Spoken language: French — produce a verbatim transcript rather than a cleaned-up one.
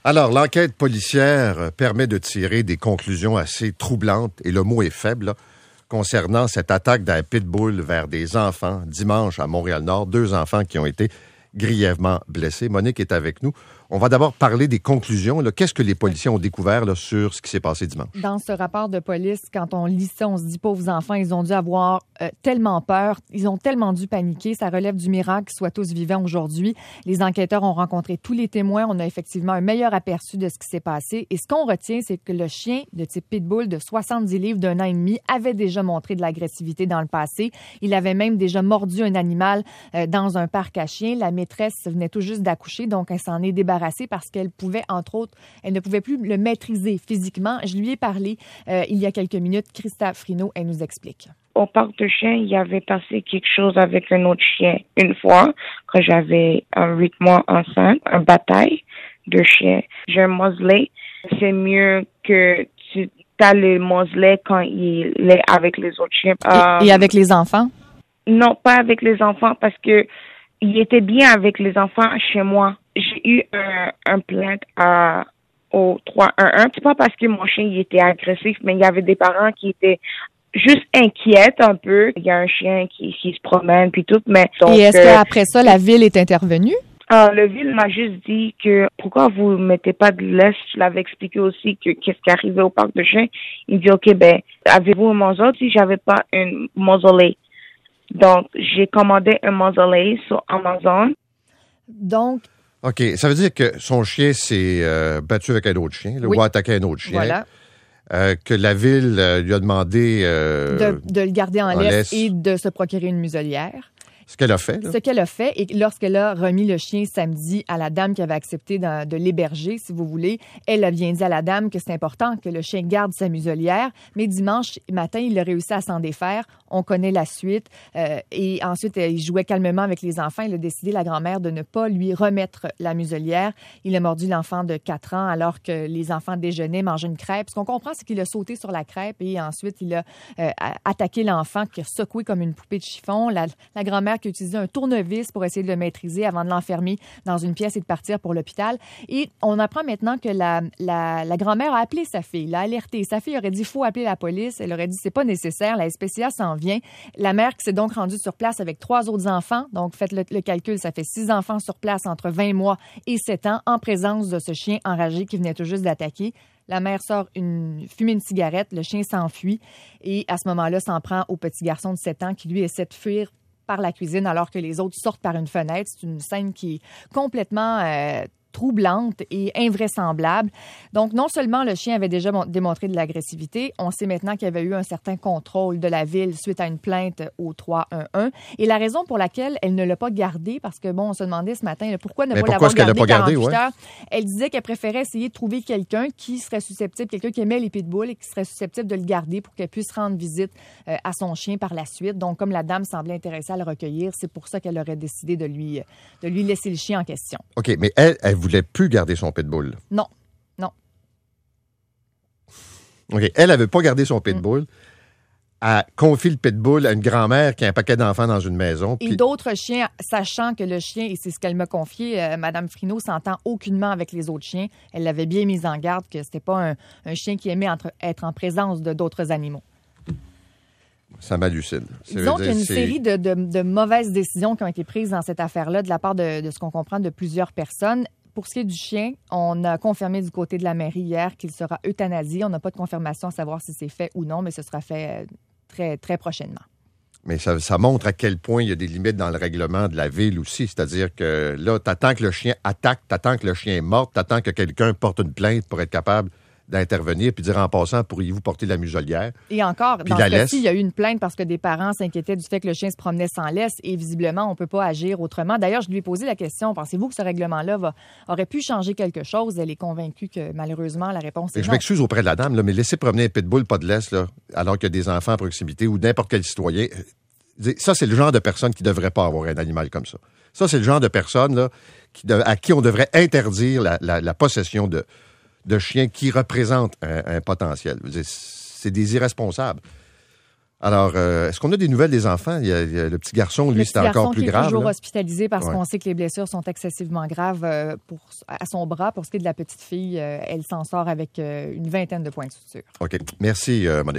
Alors, l'enquête policière permet de tirer des conclusions assez troublantes, et le mot est faible, là, concernant cette attaque d'un pitbull vers des enfants dimanche à Montréal-Nord. Deux enfants qui ont été grièvement blessés. Monique est avec nous. On va d'abord parler des conclusions. Là. Qu'est-ce que les policiers ont découvert là, sur ce qui s'est passé dimanche? Dans ce rapport de police, quand on lit ça, on se dit, pauvres enfants, ils ont dû avoir euh, tellement peur, ils ont tellement dû paniquer. Ça relève du miracle qu'ils soient tous vivants aujourd'hui. Les enquêteurs ont rencontré tous les témoins. On a effectivement un meilleur aperçu de ce qui s'est passé. Et ce qu'on retient, c'est que le chien de type pitbull de soixante-dix livres d'un an et demi avait déjà montré de l'agressivité dans le passé. Il avait même déjà mordu un animal euh, dans un parc à chiens. La maîtresse venait tout juste d'accoucher, donc elle s'en est débarrassée parce qu'elle pouvait, entre autres, elle ne pouvait plus le maîtriser physiquement. Je lui ai parlé euh, il y a quelques minutes. Christa Frino, elle nous explique. Au parc de chiens, il y avait passé quelque chose avec un autre chien. Une fois, quand j'avais un huit mois enceinte, une bataille de chiens. J'ai un muselet. C'est mieux que tu as le muselet quand il est avec les autres chiens. Et, euh, et avec les enfants? Non, pas avec les enfants parce que il était bien avec les enfants chez moi. J'ai eu un, un plainte à, au trois un un. C'est pas parce que mon chien il était agressif, mais il y avait des parents qui étaient juste inquiets un peu. Il y a un chien qui, qui se promène puis tout, mais donc, et est-ce euh, qu'après ça, la ville est intervenue? Euh, le ville m'a juste dit que pourquoi vous ne mettez pas de laisse. Je l'avais expliqué aussi que qu'est-ce qui arrivait au parc de chiens. Il dit ok ben avez-vous un muzzle? Si j'avais pas un muzzle. Donc, j'ai commandé un muzzle sur Amazon. Donc, OK. Ça veut dire que son chien s'est euh, battu avec un autre chien, là, oui. ou a attaqué un autre chien. Voilà. Euh, que la ville euh, lui a demandé... Euh, de, de le garder en, en laisse, laisse et de se procurer une muselière. Ce qu'elle a fait. Là. Ce qu'elle a fait, et lorsqu'elle a remis le chien samedi à la dame qui avait accepté de, de l'héberger, si vous voulez, elle a bien dit à la dame que c'est important que le chien garde sa muselière, mais dimanche matin, il a réussi à s'en défaire. On connaît la suite. Euh, et ensuite, il jouait calmement avec les enfants. Il a décidé, la grand-mère, de ne pas lui remettre la muselière. Il a mordu l'enfant de quatre ans alors que les enfants déjeunaient, mangeaient une crêpe. Ce qu'on comprend, c'est qu'il a sauté sur la crêpe et ensuite, il a euh, attaqué l'enfant qui a secoué comme une poupée de chiffon. La, la grand-mère qui a utilisé un tournevis pour essayer de le maîtriser avant de l'enfermer dans une pièce et de partir pour l'hôpital. Et on apprend maintenant que la, la, la grand-mère a appelé sa fille, l'a alertée. Sa fille aurait dit, il faut appeler la police. Elle aurait dit, c'est pas nécessaire, la S P C A s'en vient. La mère qui s'est donc rendue sur place avec trois autres enfants, donc faites le, le calcul, ça fait six enfants sur place entre vingt mois et sept ans en présence de ce chien enragé qui venait tout juste d'attaquer. La mère sort une, fumer une cigarette, le chien s'enfuit et à ce moment-là, s'en prend au petit garçon de sept ans qui lui essaie de fuir par la cuisine alors que les autres sortent par une fenêtre. C'est une scène qui est complètement euh, troublante et invraisemblable. Donc, non seulement le chien avait déjà démontré de l'agressivité, on sait maintenant qu'il y avait eu un certain contrôle de la ville suite à une plainte au trois un un. Et la raison pour laquelle elle ne l'a pas gardé, parce que, bon, on se demandait ce matin, là, pourquoi ne Mais pas pourquoi l'avoir gardé pas quarante-huit gardé, ouais. heures? Elle disait qu'elle préférait essayer de trouver quelqu'un qui serait susceptible, quelqu'un qui aimait les pitbulls et qui serait susceptible de le garder pour qu'elle puisse rendre visite euh, à son chien par la suite. Donc, comme la dame semblait intéressée à le recueillir, c'est pour ça qu'elle aurait décidé de lui, de lui laisser le chien en question. OK, mais elle, elle voulait plus garder son pitbull. Non, non. OK, elle n'avait pas gardé son pitbull. Mm. Elle confie le pitbull à une grand-mère qui a un paquet d'enfants dans une maison. Et puis... d'autres chiens, sachant que le chien, et c'est ce qu'elle m'a confié, euh, Mme Frino s'entend aucunement avec les autres chiens. Elle l'avait bien mise en garde que c'était pas un, un chien qui aimait entre, être en présence de d'autres animaux. Ça m'hallucine. Disons qu'il y a une c'est... série de, de, de mauvaises décisions qui ont été prises dans cette affaire-là de la part de, de ce qu'on comprend de plusieurs personnes. Pour ce qui est du chien, on a confirmé du côté de la mairie hier qu'il sera euthanasié. On n'a pas de confirmation à savoir si c'est fait ou non, mais ce sera fait très, très prochainement. Mais ça, ça montre à quel point il y a des limites dans le règlement de la ville aussi. C'est-à-dire que là, t'attends que le chien attaque, t'attends que le chien est mort, t'attends que quelqu'un porte une plainte pour être capable d'intervenir puis dire en passant, pourriez-vous porter la muselière? Et encore, dans ce cas-ci, il y a eu une plainte parce que des parents s'inquiétaient du fait que le chien se promenait sans laisse et visiblement, on ne peut pas agir autrement. D'ailleurs, je lui ai posé la question, pensez-vous que ce règlement-là va, aurait pu changer quelque chose? Elle est convaincue que malheureusement, la réponse est non. Je m'excuse auprès de la dame, là, mais laisser promener un pitbull pas de laisse là, alors qu'il y a des enfants à proximité ou n'importe quel citoyen, ça, c'est le genre de personne qui ne devrait pas avoir un animal comme ça. Ça, c'est le genre de personne là, qui de, à qui on devrait interdire la, la, la possession de de chiens qui représentent un, un potentiel. C'est des irresponsables. Alors, euh, est-ce qu'on a des nouvelles des enfants? Il y a, il y a le petit garçon, lui, c'était encore plus qui grave. est toujours là. hospitalisé parce Ouais. qu'on sait que les blessures sont excessivement graves euh, pour, à son bras. Pour ce qui est de la petite fille, euh, elle s'en sort avec euh, une vingtaine de points de suture. OK. Merci, euh, Monique.